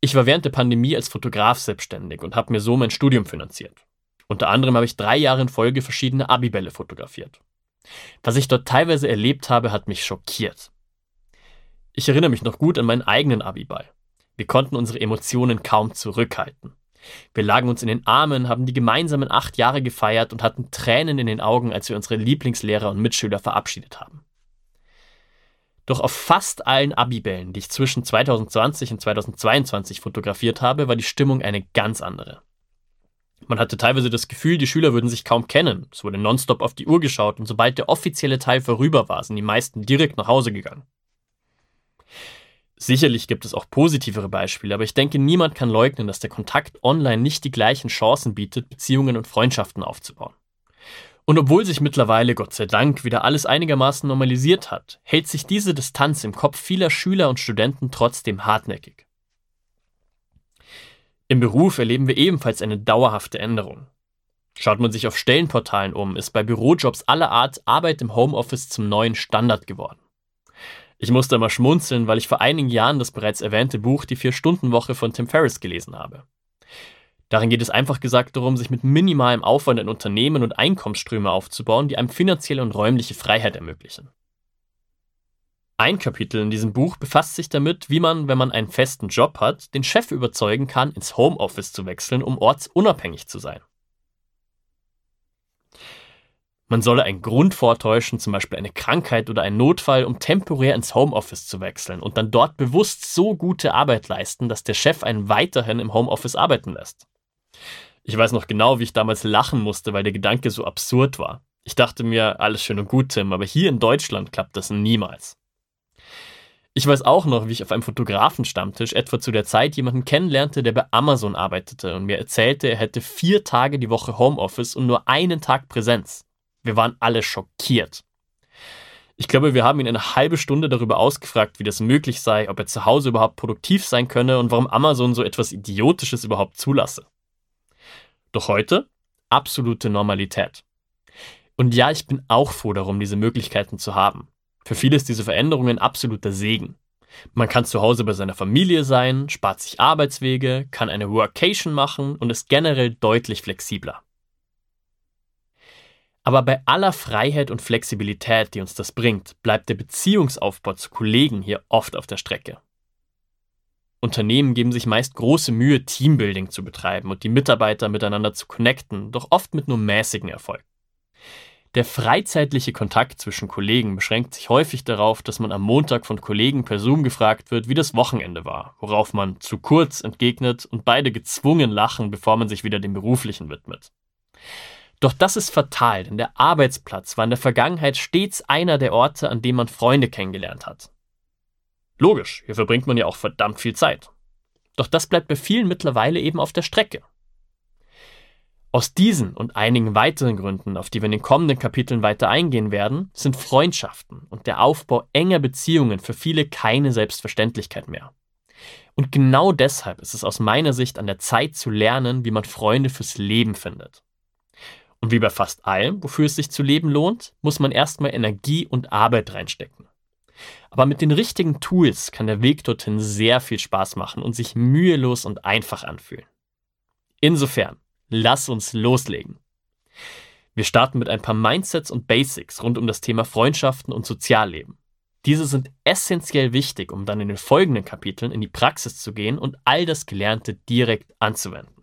Ich war während der Pandemie als Fotograf selbstständig und habe mir so mein Studium finanziert. Unter anderem habe ich 3 Jahre in Folge verschiedene Abibälle fotografiert. Was ich dort teilweise erlebt habe, hat mich schockiert. Ich erinnere mich noch gut an meinen eigenen Abiball. Wir konnten unsere Emotionen kaum zurückhalten. Wir lagen uns in den Armen, haben die gemeinsamen 8 Jahre gefeiert und hatten Tränen in den Augen, als wir unsere Lieblingslehrer und Mitschüler verabschiedet haben. Doch auf fast allen Abibällen, die ich zwischen 2020 und 2022 fotografiert habe, war die Stimmung eine ganz andere. Man hatte teilweise das Gefühl, die Schüler würden sich kaum kennen. Es wurde nonstop auf die Uhr geschaut und sobald der offizielle Teil vorüber war, sind die meisten direkt nach Hause gegangen. Sicherlich gibt es auch positivere Beispiele, aber ich denke, niemand kann leugnen, dass der Kontakt online nicht die gleichen Chancen bietet, Beziehungen und Freundschaften aufzubauen. Und obwohl sich mittlerweile, Gott sei Dank, wieder alles einigermaßen normalisiert hat, hält sich diese Distanz im Kopf vieler Schüler und Studenten trotzdem hartnäckig. Im Beruf erleben wir ebenfalls eine dauerhafte Änderung. Schaut man sich auf Stellenportalen um, ist bei Bürojobs aller Art Arbeit im Homeoffice zum neuen Standard geworden. Ich musste immer schmunzeln, weil ich vor einigen Jahren das bereits erwähnte Buch Die 4-Stunden-Woche von Tim Ferriss gelesen habe. Darin geht es einfach gesagt darum, sich mit minimalem Aufwand ein Unternehmen und Einkommensströme aufzubauen, die einem finanzielle und räumliche Freiheit ermöglichen. Ein Kapitel in diesem Buch befasst sich damit, wie man, wenn man einen festen Job hat, den Chef überzeugen kann, ins Homeoffice zu wechseln, um ortsunabhängig zu sein. Man solle einen Grund vortäuschen, zum Beispiel eine Krankheit oder einen Notfall, um temporär ins Homeoffice zu wechseln und dann dort bewusst so gute Arbeit leisten, dass der Chef einen weiterhin im Homeoffice arbeiten lässt. Ich weiß noch genau, wie ich damals lachen musste, weil der Gedanke so absurd war. Ich dachte mir, alles schön und gut, Tim, aber hier in Deutschland klappt das niemals. Ich weiß auch noch, wie ich auf einem Fotografenstammtisch etwa zu der Zeit jemanden kennenlernte, der bei Amazon arbeitete und mir erzählte, er hätte 4 Tage die Woche Homeoffice und nur einen Tag Präsenz. Wir waren alle schockiert. Ich glaube, wir haben ihn eine halbe Stunde darüber ausgefragt, wie das möglich sei, ob er zu Hause überhaupt produktiv sein könne und warum Amazon so etwas Idiotisches überhaupt zulasse. Doch heute absolute Normalität. Und ja, ich bin auch froh darum, diese Möglichkeiten zu haben. Für viele ist diese Veränderung ein absoluter Segen. Man kann zu Hause bei seiner Familie sein, spart sich Arbeitswege, kann eine Workation machen und ist generell deutlich flexibler. Aber bei aller Freiheit und Flexibilität, die uns das bringt, bleibt der Beziehungsaufbau zu Kollegen hier oft auf der Strecke. Unternehmen geben sich meist große Mühe, Teambuilding zu betreiben und die Mitarbeiter miteinander zu connecten, doch oft mit nur mäßigem Erfolg. Der freizeitliche Kontakt zwischen Kollegen beschränkt sich häufig darauf, dass man am Montag von Kollegen per Zoom gefragt wird, wie das Wochenende war, worauf man zu kurz entgegnet und beide gezwungen lachen, bevor man sich wieder dem Beruflichen widmet. Doch das ist fatal, denn der Arbeitsplatz war in der Vergangenheit stets einer der Orte, an dem man Freunde kennengelernt hat. Logisch, hier verbringt man ja auch verdammt viel Zeit. Doch das bleibt bei vielen mittlerweile eben auf der Strecke. Aus diesen und einigen weiteren Gründen, auf die wir in den kommenden Kapiteln weiter eingehen werden, sind Freundschaften und der Aufbau enger Beziehungen für viele keine Selbstverständlichkeit mehr. Und genau deshalb ist es aus meiner Sicht an der Zeit zu lernen, wie man Freunde fürs Leben findet. Und wie bei fast allem, wofür es sich zu leben lohnt, muss man erstmal Energie und Arbeit reinstecken. Aber mit den richtigen Tools kann der Weg dorthin sehr viel Spaß machen und sich mühelos und einfach anfühlen. Insofern, lass uns loslegen. Wir starten mit ein paar Mindsets und Basics rund um das Thema Freundschaften und Sozialleben. Diese sind essentiell wichtig, um dann in den folgenden Kapiteln in die Praxis zu gehen und all das Gelernte direkt anzuwenden.